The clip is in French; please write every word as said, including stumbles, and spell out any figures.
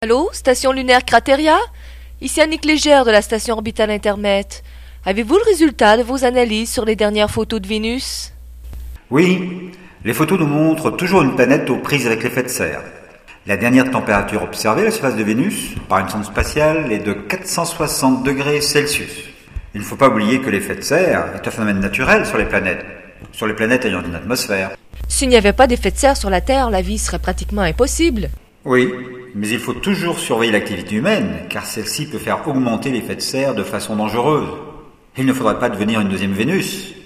Allô, station lunaire Crateria? Ici Annick Légère de la station orbitale Intermet. Avez-vous le résultat de vos analyses sur les dernières photos de Vénus? Oui, les photos nous montrent toujours une planète aux prises avec l'effet de serre. La dernière température observée à la surface de Vénus par une sonde spatiale est de quatre cent soixante degrés Celsius. Il ne faut pas oublier que l'effet de serre est un phénomène naturel sur les planètes, sur les planètes ayant une atmosphère. S'il n'y avait pas d'effet de serre sur la Terre, la vie serait pratiquement impossible. Oui, mais il faut toujours surveiller l'activité humaine, car celle-ci peut faire augmenter l'effet de serre de façon dangereuse. Il ne faudrait pas devenir une deuxième Vénus.